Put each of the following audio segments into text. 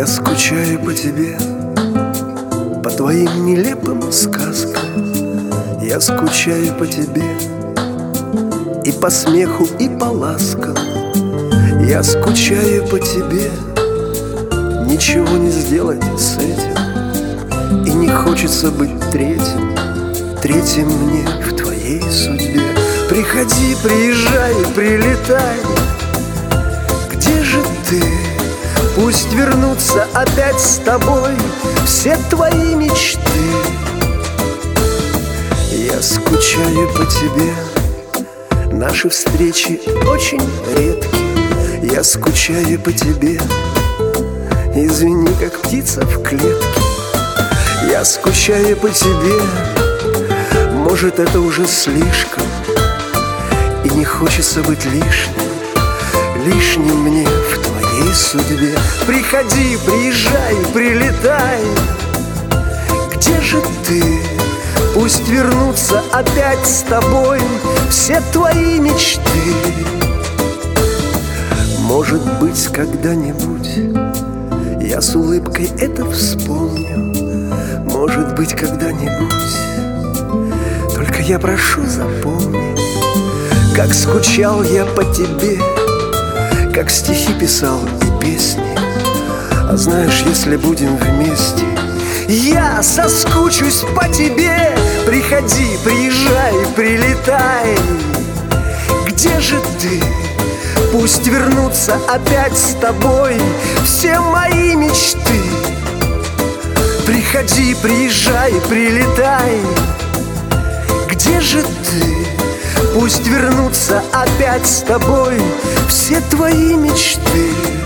Я скучаю по тебе, по твоим нелепым сказкам. Я скучаю по тебе и по смеху, и по ласкам. Я скучаю по тебе, ничего не сделать с этим. И не хочется быть третьим, третьим мне в твоей судьбе. Приходи, приезжай, прилетай. Где же ты? Пусть вернутся опять с тобой все твои мечты. Я скучаю по тебе, наши встречи очень редкие. Я скучаю по тебе, извини, как птица в клетке. Я скучаю по тебе, может, это уже слишком. И не хочется быть лишним, лишним мне в твоей судьбе. Приходи, приезжай, прилетай. Где же ты? Пусть вернутся опять с тобой все твои мечты. Может быть, когда-нибудь я с улыбкой это вспомню. Может быть, когда-нибудь. Только я прошу, запомни, как скучал я по тебе, как стихи писал и песни. А знаешь, если будем вместе, я соскучусь по тебе. Приходи, приезжай, прилетай. Где же ты? Пусть вернутся опять с тобой все мои мечты. Приходи, приезжай, прилетай. Где же ты? Пусть вернутся опять с тобой все твои мечты.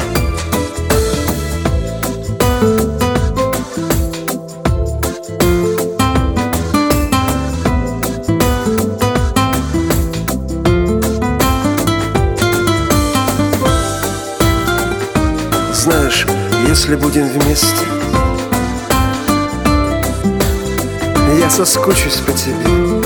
Знаешь, если будем вместе, я соскучусь по тебе.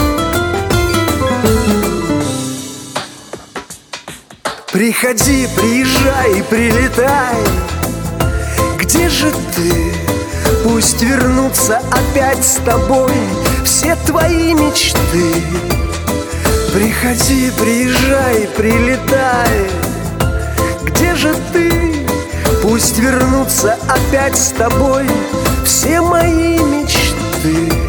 Приходи, приезжай, прилетай. Где же ты? Пусть вернутся опять с тобой все твои мечты. Приходи, приезжай, прилетай. Где же ты? Пусть вернутся опять с тобой все мои мечты.